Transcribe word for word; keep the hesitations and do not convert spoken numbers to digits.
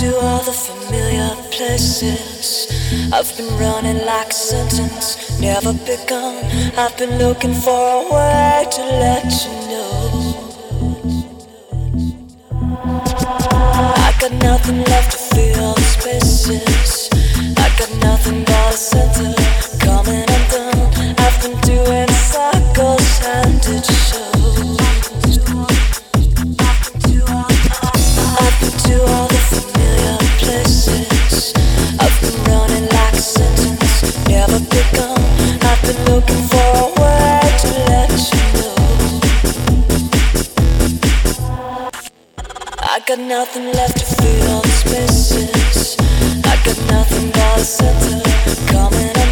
to all the familiar places. I've been running like a sentence, never begun. I've been looking for a way to let you know. I got nothing left to fill the spaces. I got nothing but a center coming undone. I've been doing cycles and it shows. I've been to all the familiar places. I've been running like a sentence, never begun. I've been looking for a way to let you know. I got nothing left to fill the spaces. I got nothing but a center coming up.